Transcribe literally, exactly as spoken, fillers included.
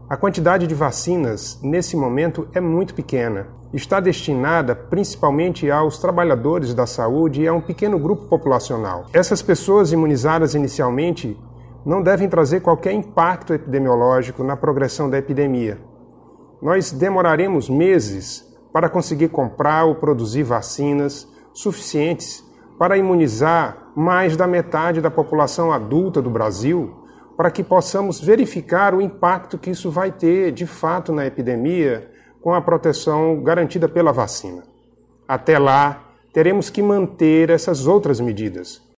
A quantidade de vacinas, nesse momento, é muito pequena. Está destinada principalmente aos trabalhadores da saúde e a um pequeno grupo populacional. Essas pessoas imunizadas inicialmente não devem trazer qualquer impacto epidemiológico na progressão da epidemia. Nós demoraremos meses para conseguir comprar ou produzir vacinas suficientes para imunizar mais da metade da população adulta do Brasil, para que possamos verificar o impacto que isso vai ter, de fato, na epidemia, com a proteção garantida pela vacina. Até lá, teremos que manter essas outras medidas.